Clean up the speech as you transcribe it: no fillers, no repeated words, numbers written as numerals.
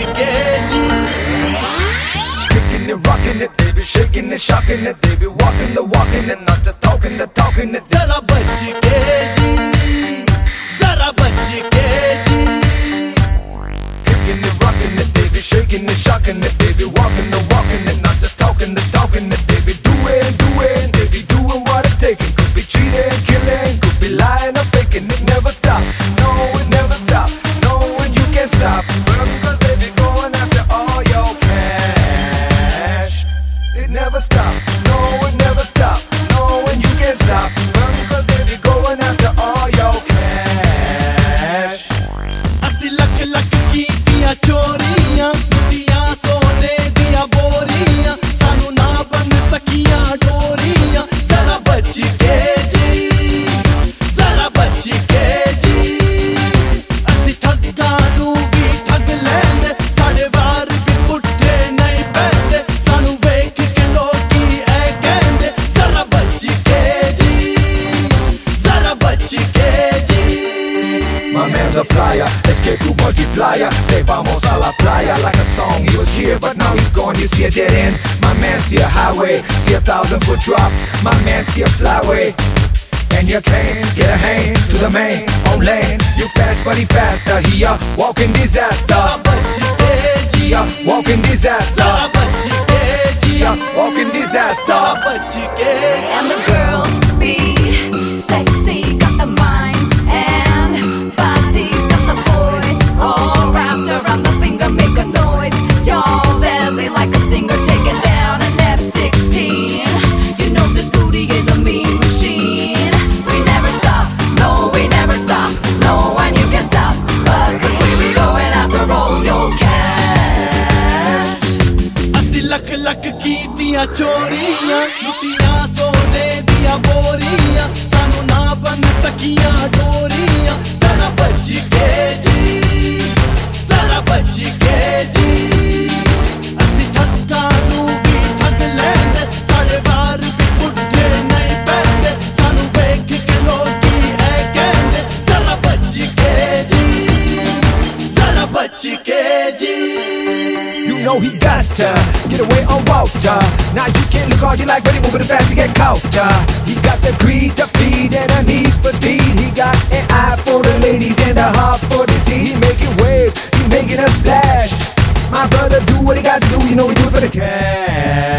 kg. Kicking it, rocking it, they be shaking it, shocking it, they be walking the walking it, not just talking the talking it. Zara bach ke ji, zara bach ke ji. Kicking it, rocking it, they be shaking it, shocking it, they be walking the walking it, not just talking the talking it. They be doing, they be doing what it takes. Could be cheating, killing, could be lying or faking. It never stop, no, it never stop. No, and you can't stop. Well, because they be going after all your cash. It never stop, no, it never stop. No, and you can't stop. Well, because they be going after all your cash. Asi lakh lakh ki diya choriyan, diya sone diya boriyan, sanu na ban sakiyan doriyan. Zara bach ke ji, zara bach ke ji. Asi thagga nu vi thag lende, sade waar vi putte nahi pende, sanu vekh ke loki ai kende. Zara bach ke ji, zara bach ke ji. My man's a flyer, escape to multiplier. Say vamos a la playa, like a song. He was here, but now he's gone. You see a dead end. My man see a highway, see 1,000-foot drop. My man see a flyway. And you can't get a hand to the main on lane. You fast, but he faster. He a walking disaster. He a walking disaster. He a walking disaster. And the girls be sexy, got the minds and bodies, got the boys all wrapped around the finger, make a noise. Y'all deadly like a stinger, taking down an F-16. You know this booty is a mean machine. We never stop, no, we never stop. No one you can stop us, cause we be going after all your cash. Asi lakh lakh ki diya choriyan, lutiyan sone diya boriyan, sanu na ban sakiyan doriyan. Zara bach ke ji, zara bach ke ji. Asi thagga nu vi thag lende, sade waar vi putte nahi pende, sanu vekh ke loki ai kende. Zara bach ke ji, zara bach ke ji. You know he got to get away on water. Now you can't look all you like, but he moving fast to get caught. He got the greed to feed and a need for speed. He got an eye for the ladies and a heart for the sea. He making waves, he making a splash. My brother do what he got to do, you know he do it for the cash.